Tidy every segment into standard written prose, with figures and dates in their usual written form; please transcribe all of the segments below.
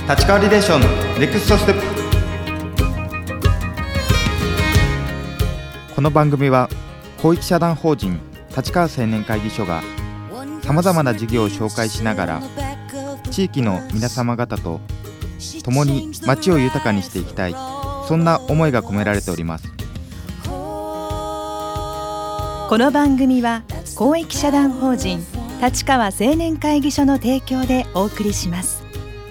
立川リレーションネクストステップ。この番組は公益社団法人立川青年会議所がさまざまな事業を紹介しながら地域の皆様方と共に街を豊かにしていきたい、そんな思いが込められております。 この番組は公益社団法人立川青年会議所の提供でお送りします。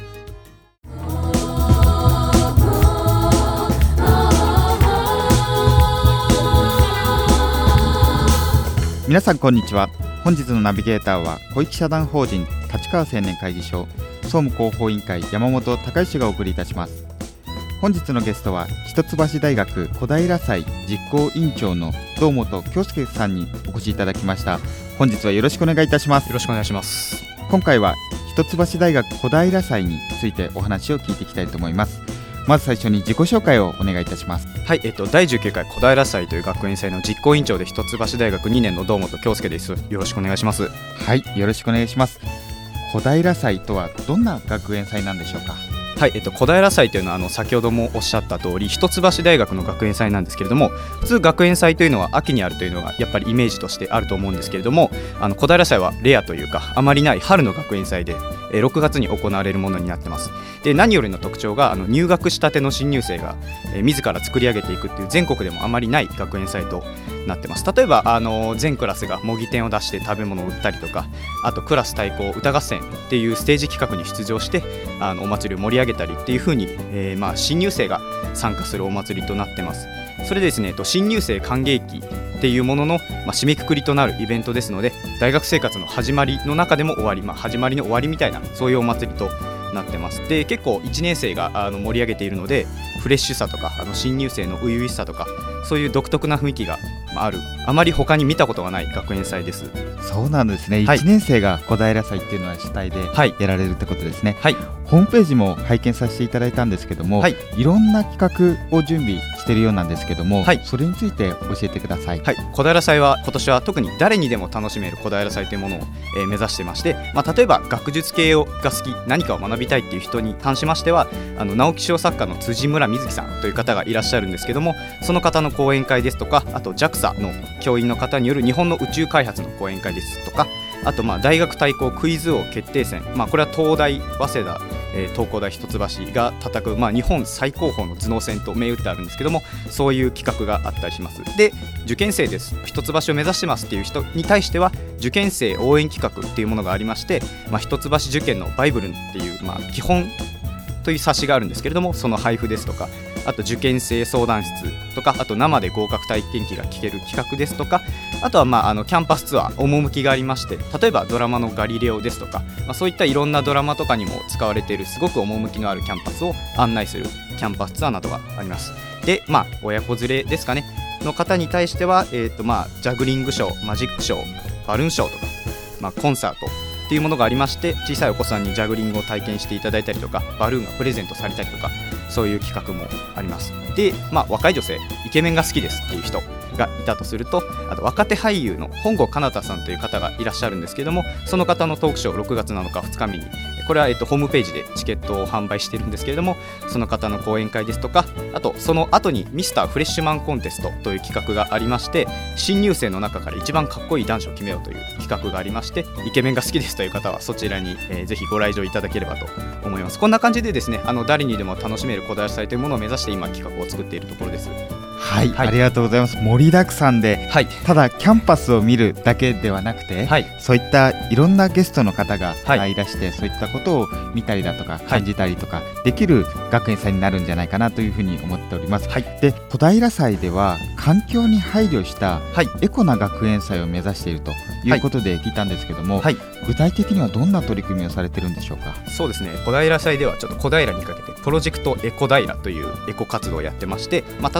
皆さんこんにちは。本日のナビゲーターは公益社団法人立川青年会議所総務広報委員会山本隆之がお送りいたします。本日のゲストは一橋大学小平祭実行委員長の堂本京介さんにお越しいただきました。本日はよろしくお願いいたします。 よろしくお願いします。 今回は一橋大学小平祭についてお話を聞いていきたいと思います。まず最初に自己紹介をお願いいたします。 はい、第19回小平祭という学園祭の実行委員長で一橋大学2年の堂本京介です。よろしくお願いします。 はい、よろしくお願いします。小平祭とはどんな学園祭なんでしょうか。 はい、小平祭というのは先ほどもおっしゃった通り一橋大学の学園祭なんですけれども、普通学園祭というのは秋にあるというのがやっぱりイメージとしてあると思うんですけれども、小平祭はレアというかあまりない春の学園祭で6月に行われるものになってます。で、何よりの特徴が入学したての新入生が自ら作り上げていくっていう全国でもあまりない学園祭となってます。例えば全クラスが模擬店を出して食べ物を売ったりとか、あとクラス対抗歌合戦っていうステージ企画に出場してお祭りを盛り上げたりっていう風に、新入生が参加するお祭りとなってます。それでですね、新入生歓迎期っていうものの、締めくくりとなるイベントですので、大学生活の始まりの中でも終わり、始まりの終わりみたいなそういうお祭りとなってます。で、結構1年生が盛り上げているのでフレッシュさとか新入生の初々しさとかそういう独特な雰囲気がある、あまり他に見たことがない学園祭です。 そうなんですね、 はい、 1年生が小平祭っていうのは主体でやられるってことですね。 はい、 ホームページも拝見させていただいたんですけども、いろんな企画を準備しているようなんですけども、それについて教えてください。 はい、小平祭は今年は特に誰にでも楽しめる小平祭というものを、目指してまして、例えば学術系が好き、何かを学びたいっていう人に関しましては直木賞作家の辻村瑞希さんという方がいらっしゃるんですけども、その方の講演会ですとか、あと JAXA の教員の方による日本の宇宙開発の講演会ですとか、あと大学対抗クイズ王決定戦、これは東大、早稲田、東工大一橋が叩く、日本最高峰の頭脳戦と銘打ってあるんですけども、そういう企画があったりします。で、受験生です、一橋を目指してますっていう人に対しては受験生応援企画っていうものがありまして、一橋受験のバイブルっていう、基本という冊子があるんですけれども、その配布ですとか、あと受験生相談室とか、あと生で合格体験記が聞ける企画ですとか、あとはキャンパスツアー、趣がありまして、例えばドラマのガリレオですとか、そういったいろんなドラマとかにも使われているすごく趣のあるキャンパスを案内するキャンパスツアーなどがあります。で、親子連れですかねの方に対しては、ジャグリングショー、マジックショー、バルーンショーとか、コンサートっていうものがありまして、小さいお子さんにジャグリングを体験していただいたりとか、バルーンがプレゼントされたりとか、そういう企画もあります。で、若い女性、イケメンが好きですっていう人がいたとすると、あと若手俳優の本郷奏多さんという方がいらっしゃるんですけども、その方のトークショー6月7日2日目に、これはホームページでチケットを販売しているんですけれども、その方の講演会ですとか、あとその後にミスターフレッシュマンコンテストという企画がありまして、新入生の中から一番かっこいい男子を決めようという企画がありまして、イケメンが好きですという方はそちらに、ぜひご来場いただければと思います。こんな感じでですね、誰にでも楽しめる小平祭というものを目指して今企画を作っているところです。 はい、ありがとうございます。盛りだくさんで、ただキャンパスを見るだけではなくて、そういったいろんなゲストの方がいらして、そういったことを見たりだとか感じたりとかできる学園祭になるんじゃないかなというふうに思っております。で、小平祭では環境に配慮したエコな学園祭を目指しているということで聞いたんですけども、具体的にはどんな取り組みをされているんでしょうか。 そうですね、小平祭ではちょっと小平にかけてプロジェクトエコ平というエコ活動をやってまして、例えば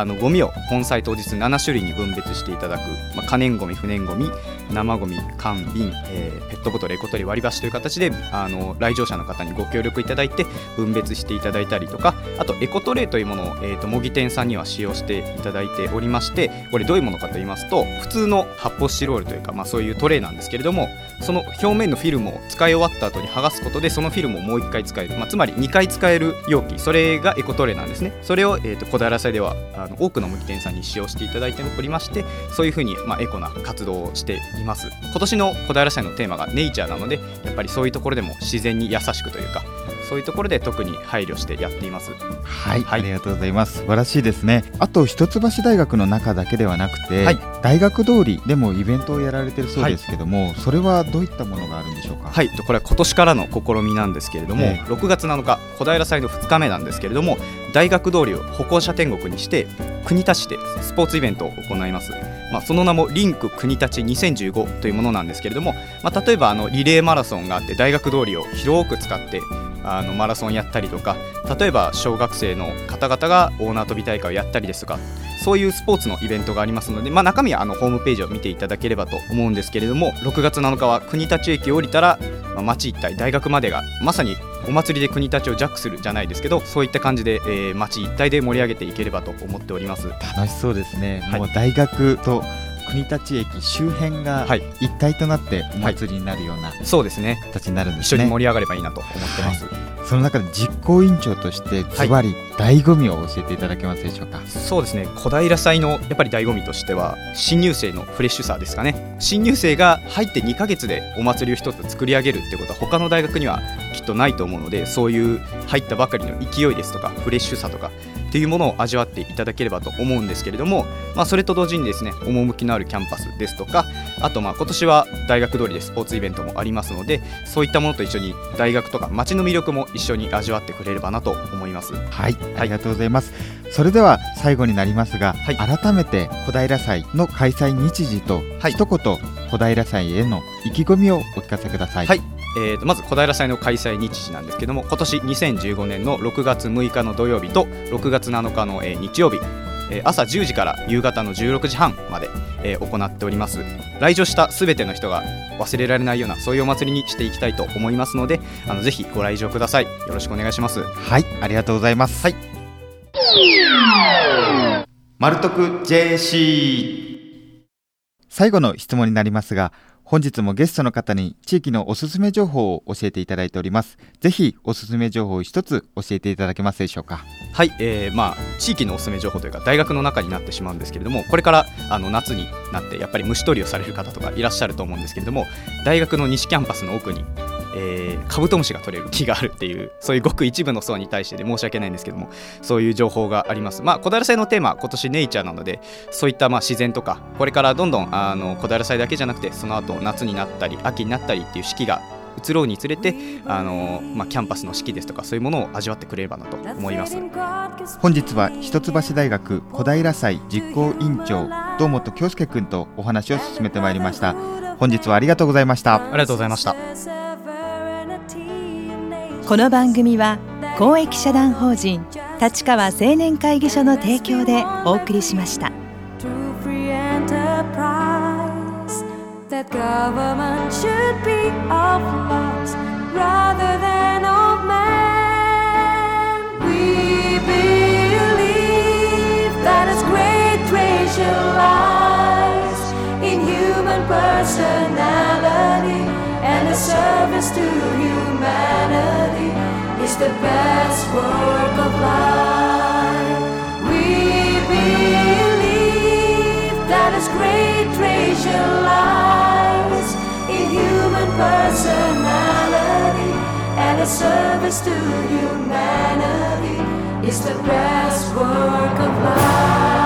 ゴミを本祭当日7種類に分別していただく、可燃ゴミ、不燃ゴミ、生ゴミ、缶、瓶、ペットボトル、エコトレ、割り箸という形で来場者の方にご協力いただいて分別していただいたりとか、あとエコトレというものを、模擬店さんには使用していただいておりまして、これどういうものかと言いますと、普通の発泡スチロールというか、そういうトレーなんですけれども、その表面のフィルムを使い終わった後に剥がすことでそのフィルムをもう1回使える、つまり2回使える容器、それがエコトレーなんですね。それを、小平祭では多くの模擬店さんに使用していただいておりまして、そういうふうに、エコな活動をしています。今年の小平祭のテーマがネイチャーなので、やっぱりそういうところでも自然に優しくというか、そういうところで特に配慮してやっています。 はい、ありがとうございます。素晴らしいですね。あと一橋大学の中だけではなくて、大学通りでもイベントをやられているそうですけども、それはどういったものがあるんでしょうか。 はい、これは今年からの試みなんですけれども、6月7日小平祭の2日目なんですけれども、大学通りを歩行者天国にして国立でスポーツイベントを行います。その名もリンク国立2015というものなんですけれども、例えばリレーマラソンがあって大学通りを広く使ってマラソンやったりとか、例えば小学生の方々が大縄跳び大会をやったりですとか、そういうスポーツのイベントがありますので、中身はホームページを見ていただければと思うんですけれども、6月7日は国立駅を降りたら、町一帯大学までがまさにお祭りで国立をジャックするじゃないですけど、そういった感じで、町一帯で盛り上げていければと思っております。 楽しそうですね。もう大学と国立駅周辺が一体となってお祭りになるような、 そうですね、 形になるんですね。 一緒に盛り上がればいいなと思ってます。 その中で実行委員長としてズバリ醍醐味を教えていただけますでしょうか。 そうですね、小平祭のやっぱり醍醐味としては新入生のフレッシュさですかね。新入生が入って2ヶ月でお祭りを一つ作り上げるってことは他の大学にはきっとないと思うので、そういう入ったばかりの勢いですとかフレッシュさとかっていうものを味わっていただければと思うんですけれども、それと同時にですね、趣のあるキャンパスですとか、あと今年は大学通りでスポーツイベントもありますので、そういったものと一緒に大学とか街の魅力も一緒に味わってくれればなと思います。 はい、ありがとうございます。それでは最後になりますが、改めて小平祭の開催日時と、一言小平祭への意気込みをお聞かせください。 まず小平祭の開催日時なんですけども、今年2015年の6月6日の土曜日と6月7日の日曜日、朝10時から夕方の16時半まで行っております。来場したすべての人が忘れられないようなそういうお祭りにしていきたいと思いますので、ぜひご来場ください。よろしくお願いします。 はい、ありがとうございます。マルトク JC、 最後の質問になりますが、本日もゲストの方に地域のおすすめ情報を教えていただいております。ぜひおすすめ情報を一つ教えていただけますでしょうか。 はい、地域のおすすめ情報というか大学の中になってしまうんですけれども、これから夏になってやっぱり虫取りをされる方とかいらっしゃると思うんですけれども、大学の西キャンパスの奥にカブトムシが取れる木があるっていう、そういうごく一部の層に対してで申し訳ないんですけども、そういう情報があります。小平祭のテーマは今年ネイチャーなので、そういった自然とかこれからどんどん小平祭だけじゃなくて、その後夏になったり秋になったりっていう四季が移ろうにつれてキャンパスの四季ですとかそういうものを味わってくれればなと思います。 本日は一橋大学小平祭実行委員長堂本恭介君とお話を進めてまいりました。本日はありがとうございました。 ありがとうございました。 この番組は公益社団法人立川青年会議所の提供でお送りしました。That government should be of laws rather than of man. We believe that its great treasure lies in human personality, and the service to humanity is the best work of life. We believe that its great treasure lies in human personality, and a service to humanity is the best work of life.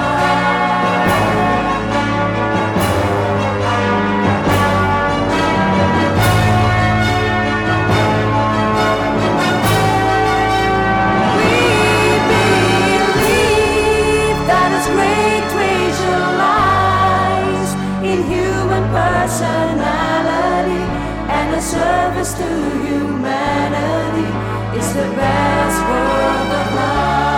We believe that its great treasure lies in human personality, and a service to humanity is the best work of life.